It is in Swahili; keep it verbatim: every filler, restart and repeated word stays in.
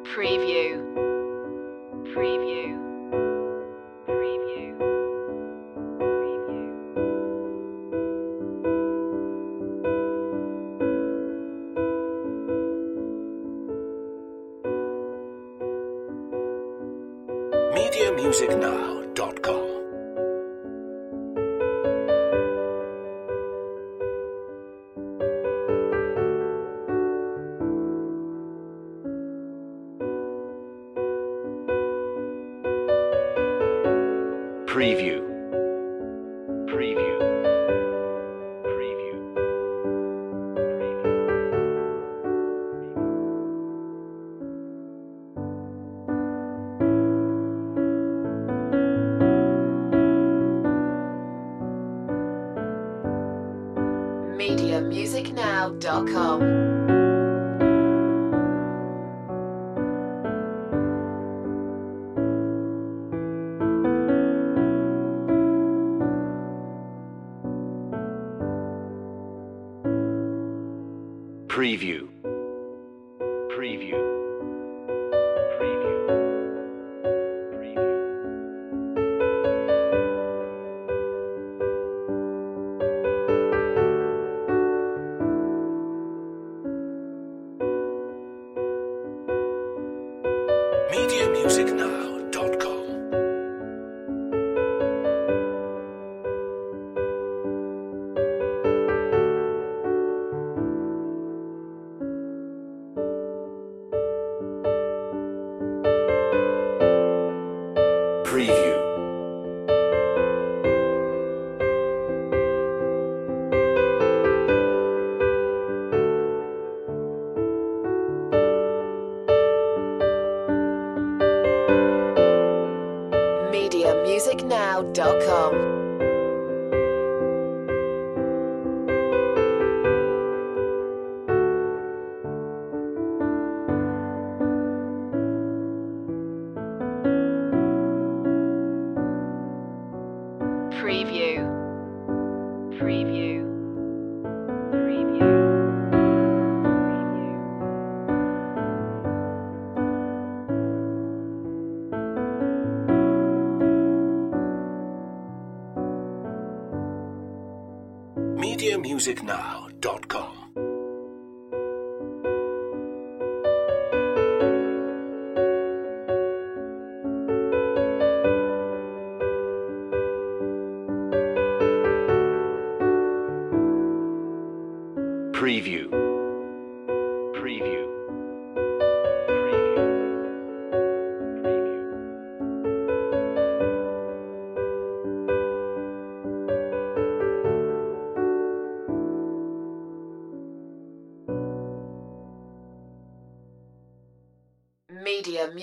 Preview. Preview. Preview. Preview. media music now dot com. Preview. Preview. Preview. media music now dot com. Preview. Preview. Preview. Preview. media music now dot com. Preview. media music now dot com. Preview. Preview. Preview. media music now dot com. Preview. Preview. Preview. Preview. Media